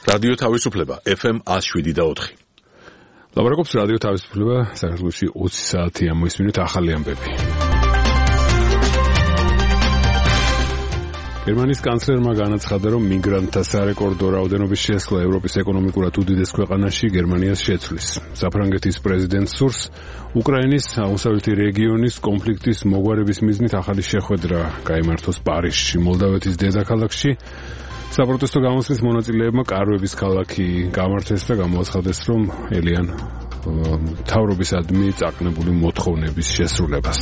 რადიო თავისუფლება FM 107.4. ლაპარაკობს რადიო თავისუფლება, საქართველოში 20 საათი ამოისმინეთ ახალი ამბები. გერმანიის კანცლერმა განაცხადა, რომ მიგრანტთა სარეკორდო რაოდენობის შესვლა ევროპის ეკონომიკურად უდიდეს ქვეყანაში გერმანიას შეცვლის. საფრანგეთის პრეზიდენტს სურს უკრაინის აღმოსავლეთი რეგიონის კონფლიქტის მოგვარების მიზნით ახალი შეხვედრა გაიმართოს პარიზში, მოლდავეთის დედაქალაქში. საპროტესტო გამოსვლის მონაწილეებმა კარვების ქალაქი გამართეს და გამოაცხადეს, რომ ელიან მთავრობისადმი წაყნებული მოთხოვნების შესრულებას.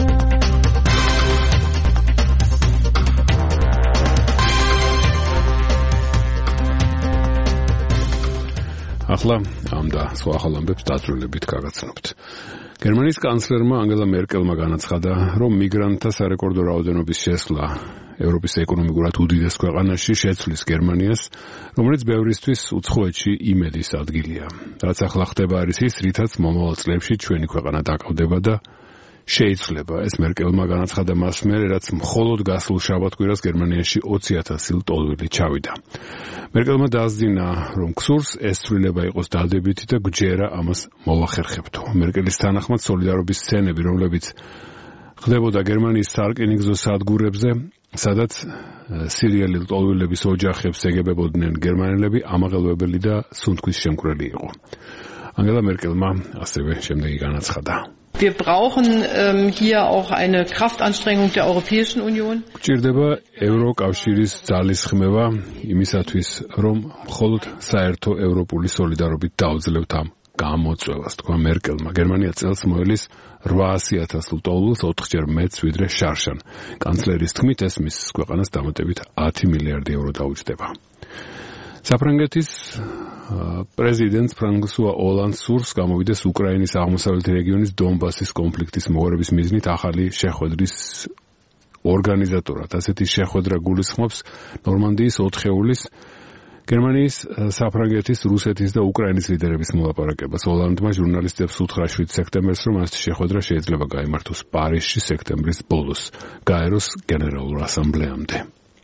ახლა ამ და სხვა ახალ ამბებს დაწვრილებით გაგაცნობთ. გერმანიის კანცლერმა ანგელა მერკელმა განაცხადა, რომ მიგრანტთა სარეკორდო რაოდენობის შესვლა ევროპის ეკონომიკურად უდიდეს ქვეყანაში შეცვლის გერმანიას, რომელიც ბევრისთვის უცხოეთში იმედის ადგილია. რაც ახლა ხდება არის ის, რითაც მომავალ წლებში ჩვენი ქვეყანა დაკავდება და შეიცვლება. ეს მერკელმა განაცხადა მას მერე, რაც მხოლოდ გასულ შაბათ-კვირას გერმანიაში 20,000 ლტოლვილი ჩავიდა. მერკელმა დაასძინა, რომ გსურს ეს ცვლილება იყოს დადებითი და გვჯერა ამას მოვახერხებთო. მერკელის თანახმად სოლიდარობის სცენები, რომლებიც ხდებოდა გერმანიის სარკინიგზო სადგურებზე, სადაც სირიელი ლტოლვილების ოჯახებს ეგებებოდნენ გერმანელები, ამაღელვებელი და სუნთქვის შემკვრელი იყო. ანგელა მერკელმა ასევე შემდეგი განაცხადა. Wir brauchen hier auch eine Kraftanstrengung der Europäischen Union. გვჭირდება ევროკავშირის ძალისხმევა იმისათვის, რომ მხოლოდ საერთო ევროპული სოლიდარობით დავძლევთ ამ გამოწვევას, თქვა მერკელმა. გერმანია წელს მოელის 800,000 ლტოლვილს, 4-ჯერ მეტს ვიდრე შარშან. კანცლერის თქმით, ეს მის ქვეყანას დამატებით 10 მილიარდი ევრო დაუჯდება. საფრანგეთის პრეზიდენტს ფრანსუა ოლანდს სურს გამოვიდეს უკრაინის აღმოსავლეთი რეგიონის დონბასის კონფლიქტის მოგვარების მიზნით ახალი შეხვედრის ორგანიზატორად. ასეთი შეხვედრა გულისხმობს ნორმანდიის 4-ეულის გერმანიის, საფრანგეთის, რუსეთის და უკრაინის ლიდერების მოლაპარაკებას. ოლანდმა ჟურნალისტებს უთხრა 7 სექტემბერს, რომ ასეთი შეხვედრა შეიძლება გაიმართოს პარიზში სექტემბრის ბოლოს, გაეროს გენერალურ ასამბლეამდე.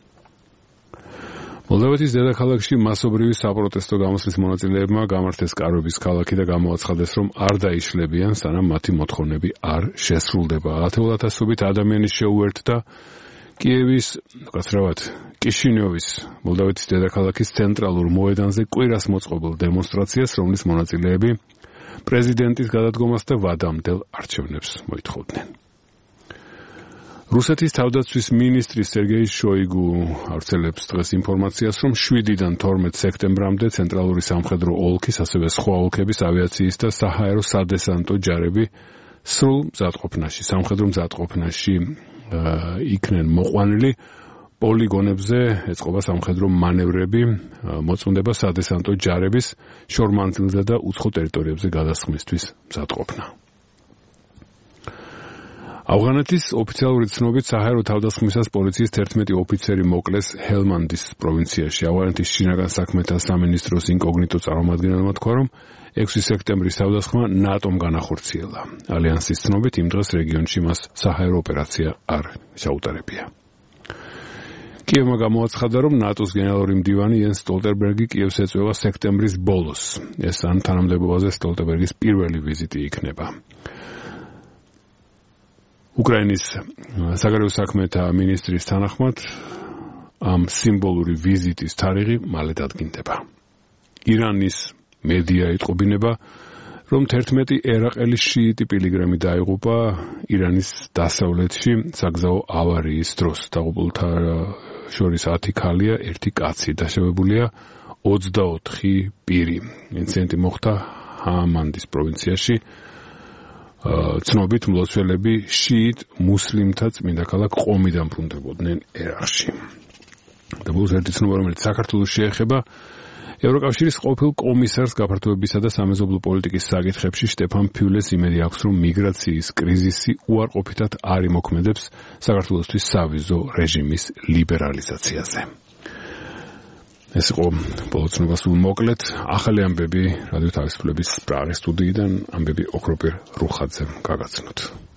მოლდავეთის დედაქალაქში მასობრივი საპროტესტო გამოსვლის მონაწილეებმა გამართეს კარვების ქალაქი და გამოაცხადეს, რომ არ დაიშლებიან, სანამ მათი მოთხოვნები არ შესრულდება. ათეულათასობით ადამიანი შეუერთდა კიევის, უკაცრავად კიშინიოვის, მოლდავეთის დედაქალაქის ცენტრალურ მოედანზე კვირას მოწყობილ დემონსტრაციას, რომლის მონაწილეები პრეზიდენტის გადადგომას და ვადამდელ არჩევნებს მოითხოვდნენ. რუსეთის თავდაცვის მინისტრი სერგეი შოიგუ ავრცელებს დღეს ინფორმაციას, რომ 7-დან 12 სექტემბრამდე ცენტრალური სამხედრო ოლქის, ასევე სხვა ოლქების ავიაციის და საჰაერო სადესანტო ჯარები სრულ მზადყოფნაში, სამხედრო მზადყოფნაში იქნენ მოყვანილი. პოლიგონებზე ეწყობა სამხედრო მანევრები, მოწმდება სადესანტო ჯარების შორმანძილზე და უცხო ტერიტორიებზე გადასხმისთვის მზადყოფნა. ავღანეთის ოფიციალური ცნობით საჰაერო თავდასხმისას პოლიციის 11 ოფიცერი მოკლეს ჰელმანდის პროვინციაში. ავღანეთის შინაგან საქმეთა სამინისტროს ინკოგნიტო წარმომადგენელმა თქვა, რომ 6 სექტემბრის თავდასხმა ნატომ განახორციელა. ალიანსის ცნობით იმ დღეს რეგიონში მას საჰაერო ოპერაცია არ შეუტარებია. კიევმა გამოაცხადა, რომ ნატოს გენერალური მდივანი იენს სტოლტენბერგი კიევს ეწვევა სექტემბრის ბოლოს. ეს ამ თანამდებობაზე სტოლტენბერგის პირველი ვიზიტი იქნება. უკრაინის საგარეო საქმეთა მინისტრის თანახმად ამ სიმბოლური ვიზიტის თარიღი მალე დადგინდება. ირანის მედია იტყობინება, რომ 11 ერაყელი შიიტი პილიგრიმი დაიღუპა ირანის დასავლეთში საგზაო ავარიის დროს. დაღუპულთა შორის 10 ქალია, 1 კაცი, დაშავებულია 24 პირი. ინციდენტი მოხდა ჰამანდის პროვინციაში. ცნობით მლოცველები შიიტ მუსლიმთა წმინდა ქალაქ ყომიდან ბრუნდებოდნენ ერაყში. და ბოლოს ერთი ცნობა, რომელიც საქართველოს შეეხება, ევროკავშირის ყოფილ კომისარს გაფართოებისა და სამეზობლო პოლიტიკის საკითხებში შტეფან ფიულეს იმედი აქვს, რომ მიგრაციის კრიზისი უარყოფითად არ იმოქმედებს საქართველოსთვის სავიზო რეჟიმის ლიბერალიზაციაზე. ეს იყო ბოლო ცნობას მოკლედ. ახალი ამბები რადიო თავისუფლების პრაღის სტუდიიდან ამბები ოქროპირ რუხაძემ გაგაცნოთ.